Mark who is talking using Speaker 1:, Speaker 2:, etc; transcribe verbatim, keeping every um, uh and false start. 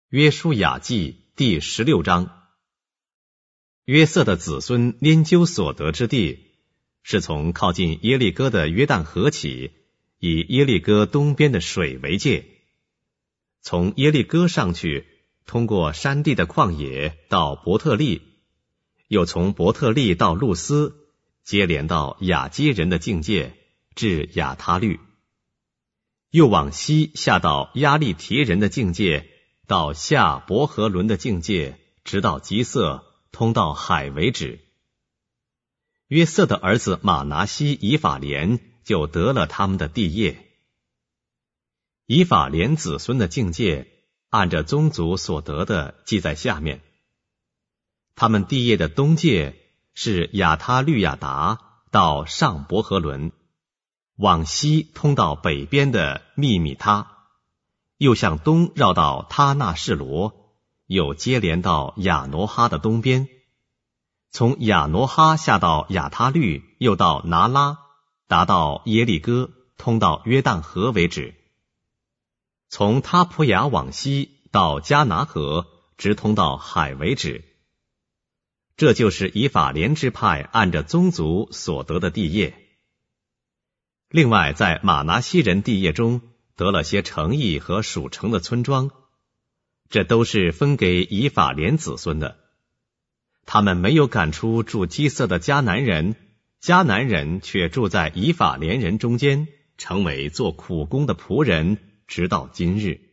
Speaker 1: 约书亚记第十六章。约瑟的子孙拈阄所得之地，是从靠近耶利哥的约旦河起，以耶利哥东边的水为界，从耶利哥上去，通过山地的旷野到伯特利，又从伯特利到路斯，接连到亚基人的境界，至亚他律，又往西下到亚利提人的境界，到下伯和伦的境界，直到基色，通到海为止。约瑟的儿子马拿西、以法莲就得了他们的地业。以法莲子孙的境界，按着宗族所得的记在下面。他们地业的东界是亚他律亚达到上伯和伦，往西通到北边的密米他，又向东绕到他纳士罗，又接连到亚挪哈的东边，从亚挪哈下到亚他律，又到拿拉，达到耶利哥，通到约旦河为止。从他普雅往西到加拿河，直通到海为止。这就是以法莲支派按着宗族所得的地业。另外在马拿西人地业中得了些城邑和属城的村庄，这都是分给以法莲子孙的。他们没有赶出住基色的迦南人，迦南人却住在以法莲人中间，成为做苦工的仆人，直到今日。